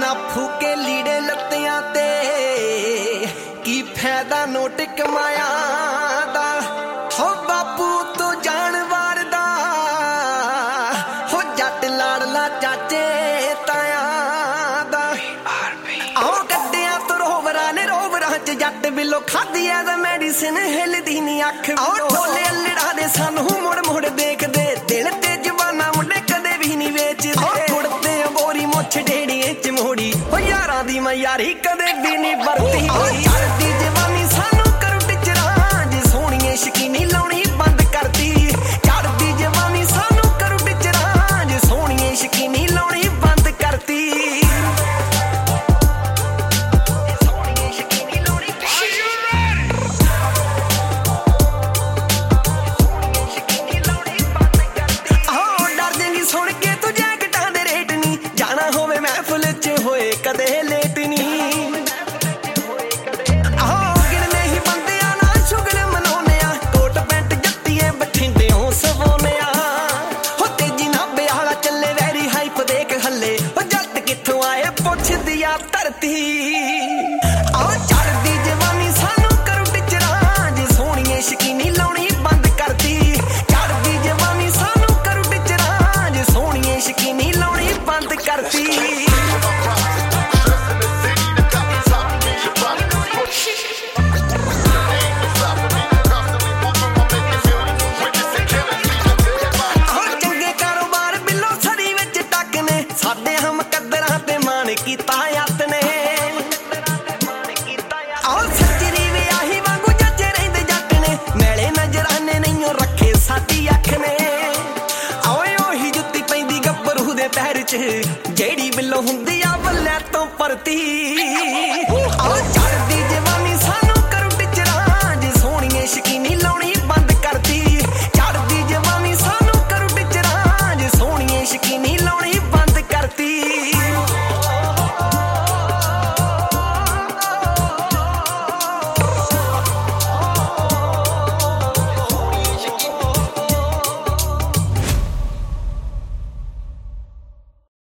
ना फूके लीड़े लत्तियां ते की फायदा नोट कमाया दा हो बापू तो जानवर दा हो जट लाड़ला चाचे ताया दा आओ गड्डियां तो रोवरां ने रोवरां च जट बिलो खादी ऐ दा मेडिसिन हिलदी नी अख आओ ढोले अल्लड़ा दे सानू मुड़ मुड़ देखदे दिल ते जवाना मुंडे कदे भी नी वेचदे कुड़ते बोरी मुछ ढेड़िए च मोड़ी ओ यारां दी मैं यारी कदे भी नी वरती चढ़दी जवानी सानू करू टिचरां जे सोहणीए शकीनी लाउणी बंद करदी चढ़दी जवानी सानू करू टिचरां जे सोहणीए शकीनी लाउणी बंद करदी कदे लेट नी गिरने ही बंदे ना शुगल मनाउने कोट पैंट जत्तिए बठिंडे हो सवाउने हो तेजी नाबे आला चले वैरी हाइप देख हले हो जट किथों आए पुछ दिया धरती आओ चढ़दी जवानी सानू करू टिचरां जे सोहणीए शकीनी लाउणी बंद करदी चढ़दी जवानी सानू करू टिचरां जे सोहणीए शकीनी लाउणी बंद करदी साडे हम कदरां ते मान कीता यत ने आओ सच्चरी विआही वांगू जज्जे रहिंदे जट ने मैले नजराने नहीं रखे साडी अख ने आओ ओही जुत्ती पैंदी गब्बरू दे पैर च जेड़ी बिल्लो हुंदी आ बल्ले तो परती आओ